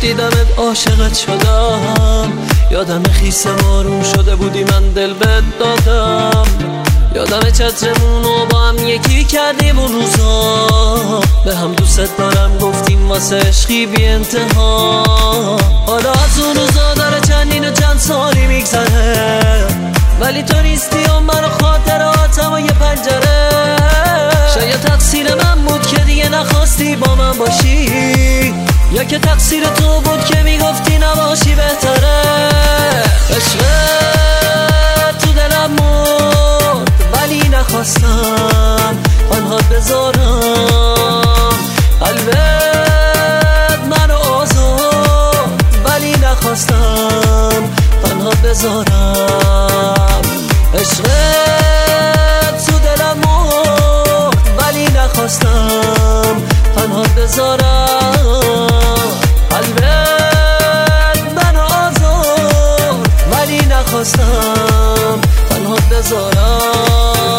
دیدمت عاشقت شدم، یادم خیس بارون شده بودی من دل بهت دادم، یادم چترمونو با هم یکی کردیم اون روزا، به هم دوست دارم گفتیم واسه عشقی بی انتها. حالا از اون روزا داره چندین و چند سالی میگذره، ولی تو نیستی و من خاطراتم و یه پنجره. شاید تقصیر من بود که دیگه نخواستی با من باشی، یا که تقصیر تو بود که میگفتی نباشی بهتره. عشقت تو دلم مرد ولی نخواستم تنهات بذارم، قلبت منو آزاد ولی نخواستم تنهات بذارم. عشقت تو دلم مرد ولی نخواستم تنهات بذارم، قلبت منو آزاد ولی نخواستم تنهات بذارم.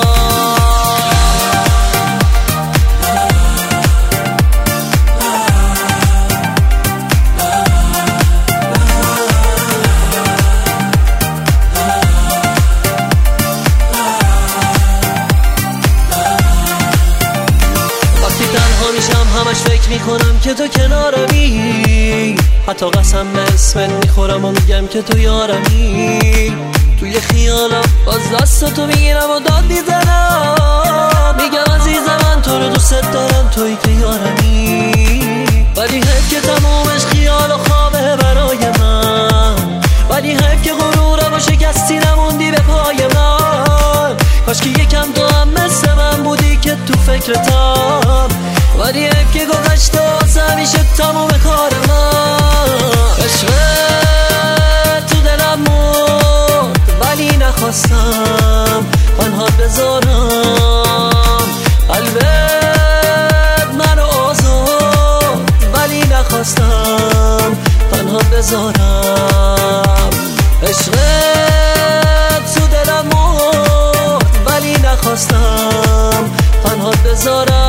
همش فکر میکنم که تو کنارمی، حتی قسم به اسمت میخورم و میگم که تو یارمی. توی خیالم باز دست تو میگیرم و داد میزنم، میگم عزیزم من تو رو دوست دارم توی که یارمی، ولی حیف که تمومش خیال و خوابه برای من، ولی حیف که غرورم و شکستی نموندی به پای من. کاش که یکم تو هم مثل من بودی که تو فکرتم، ولی حیف که گذشته واسه همیشه تموم کار من. عشقت تو دلم مرد ولی نخواستم تنهات بذارم، قلبت منو آزاد ولی نخواستم تنهات بذارم. عشقت تو دلم مرد ولی نخواستم تنهات بذارم.